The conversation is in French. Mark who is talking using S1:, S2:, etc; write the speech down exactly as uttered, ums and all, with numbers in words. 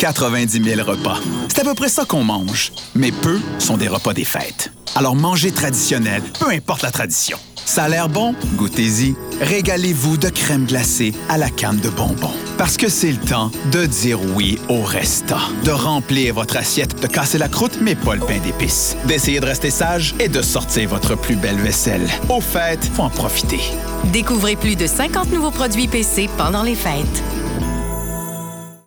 S1: quatre-vingt-dix mille repas. C'est à peu près ça qu'on mange. Mais peu sont des repas des fêtes. Alors mangez traditionnel, peu importe la tradition. Ça a l'air bon? Goûtez-y. Régalez-vous de crème glacée à la canne de bonbons. Parce que c'est le temps de dire oui au Resta. De remplir votre assiette, de casser la croûte, mais pas le pain d'épices. D'essayer de rester sage et de sortir votre plus belle vaisselle. Aux fêtes, faut en profiter.
S2: Découvrez plus de cinquante nouveaux produits P C pendant les fêtes.